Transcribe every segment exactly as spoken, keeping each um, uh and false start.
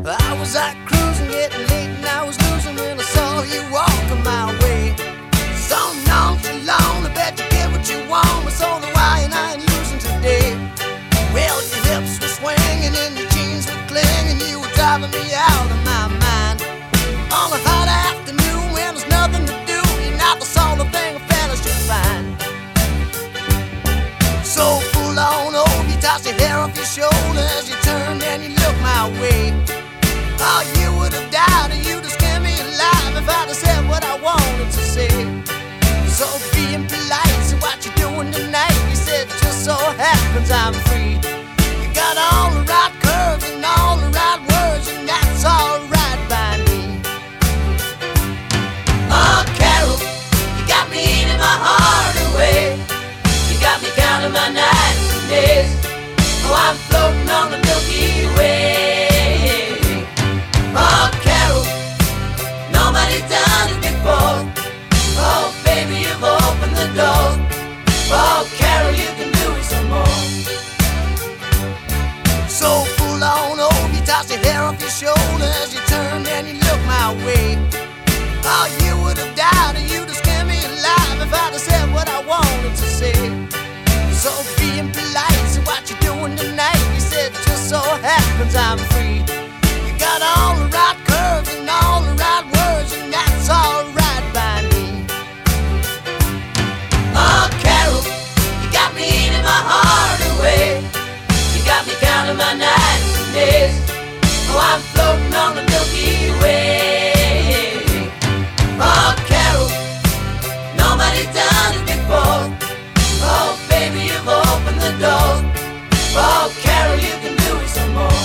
I was out cruising, getting late, and I was losing when I saw you walking my way. So nonchalant, I bet you get what you want, but so do I, and I ain't losing today. Well, your hips were swinging and your jeans were clinging, you were driving me out of my mind. On a hot afternoon when there's nothing to do, you're not the sort of thing a fella should find. So full on old, you tossed your hair off your shoulders as you turned and you looked my way. Oh, you would have died and you'd have scared me alive if I'd have said what I wanted to say. So being polite, so what you doing tonight? You said, just so happens I'm free. You got all the right curves and all the right words, and that's all right by me. Oh, Carol, you got me eating my heart away. You got me counting my nights and days. Oh, I'm floating on the Milky Way. Oh, Carol, nobody's done it before. Oh, baby, you've opened the door. Oh, Carol, you can do it some more. So full on old, you tossed your hair off your shoulders as you turned and you looked my way. Oh, you would have died and you'd have scared me alive if I'd have said what I wanted to say. So being polite, so what you doing tonight? You said, just so happens I'm free. You got all the right curves and all the right words, and that's all right by me. Oh, Carol, you got me eating my heart away. You got me counting my nights and days. Oh, I'm floating on the Milky Way. Oh, Carol, nobody's done it before. Oh, baby, you've opened the door. Oh, Carol, you can do it some more.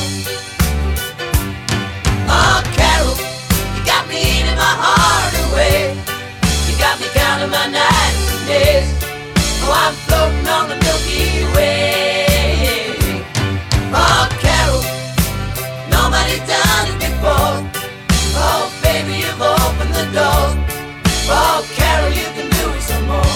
Oh, Carol, you got me eating my heart away. You got me counting my nights and days. Oh, I'm floating on the Milky Way. Oh, Carol, nobody's done it before. Oh, baby, you've opened the door. Oh, Carol, you can do it some more.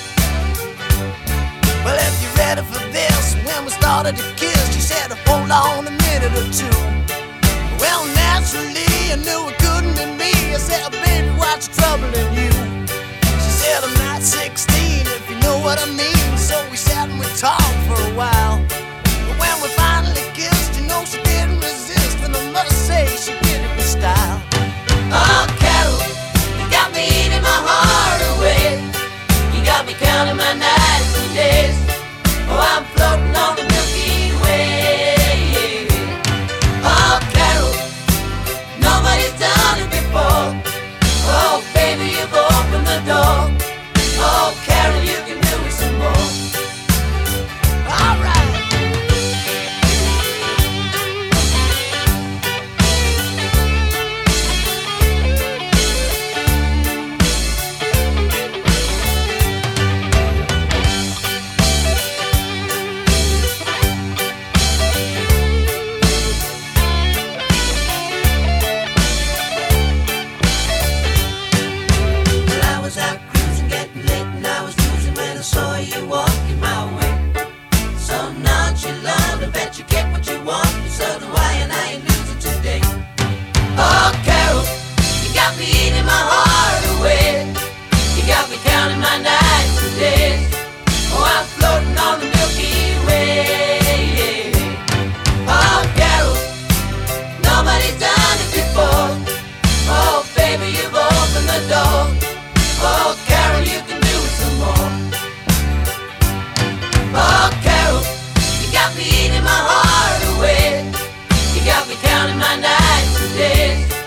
Well, if you're ready for this, when we started to kiss, she said, hold on a minute or two. Well, naturally, I knew it couldn't be me. I said, baby, what's troubling you? She said, I'm not sixteen, if you know what I mean. So we sat and we talked for a while. But when we finally kissed, you know, she didn't resist. And I must say, she did it with style. Oh, Carol, you got me eating my heart away. You got me counting my nights and days. Oh, I'm floating on the Milky Way. Oh, Carol, nobody's done it before. Oh, baby, you've opened the door. Oh, Carol, you can do it some more. All right. Counting my nights and days.